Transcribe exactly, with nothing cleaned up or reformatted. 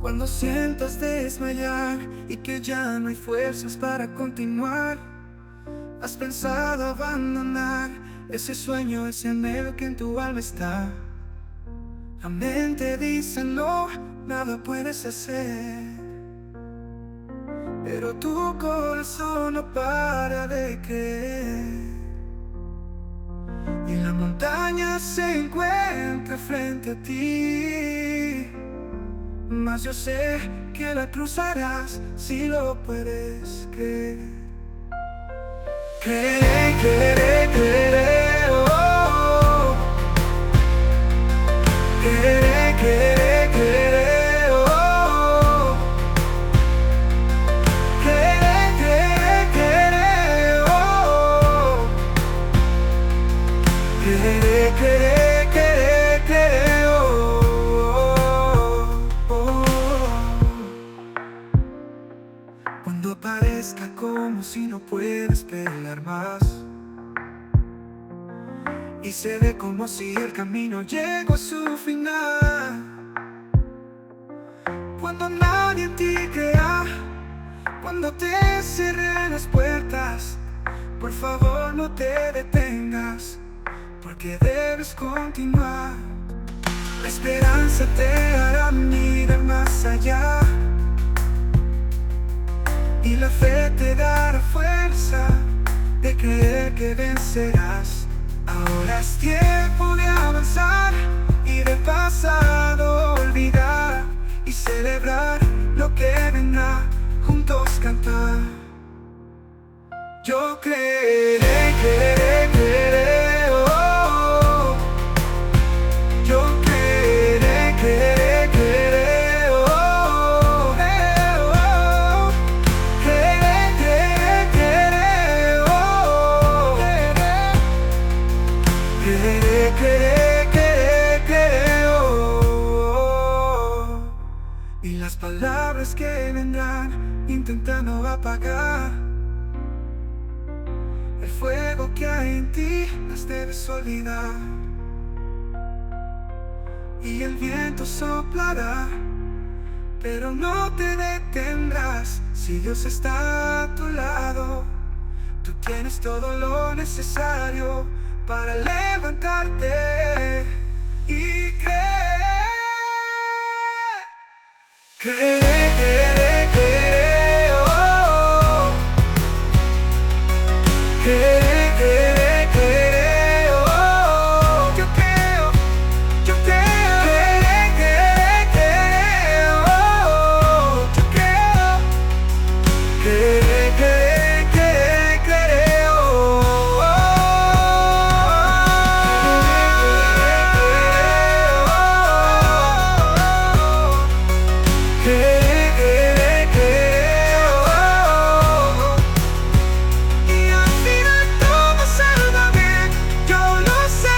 Cuando sientas desmayar y que ya no hay fuerzas para continuar, has pensado abandonar ese sueño, ese anhelo que en tu alma está. La mente dice no, nada puedes hacer, pero tu corazón no para de creer. Y la montaña se encuentra frente a ti, mas yo sé que la cruzarás si lo puedes creer. Creeré, creeré, creeré, oh, oh. Creeré, creeré, creeré, oh, oh. Creeré, creeré, creeré, oh, oh. Creeré, creeré, creeré, creeré, oh, oh, oh. Cuando parezca como si no puedes pelear más y se ve como si el camino llegó a su final, cuando nadie en ti crea, cuando te cierren las puertas, por favor no te detengas, porque debes continuar. La esperanza te hará mirar más allá, y la fe te dará fuerza de creer que vencerás. Ahora es tiempo de avanzar y del pasado olvidar, y celebrar lo que vendrá, juntos cantar. Yo creeré, creeré, creeré, oh, oh. Yo creeré, creeré, creeré, oh, oh, eh, oh. Creeré, creeré, creeré, oh, oh. Creeré, creeré, creeré, creeré, oh, oh. Y las palabras que vendrán intentando apagar el fuego que hay en ti, las debes olvidar. Y el viento soplará, pero no te detendrás. Si Dios está a tu lado, tú tienes todo lo necesario para levantarte.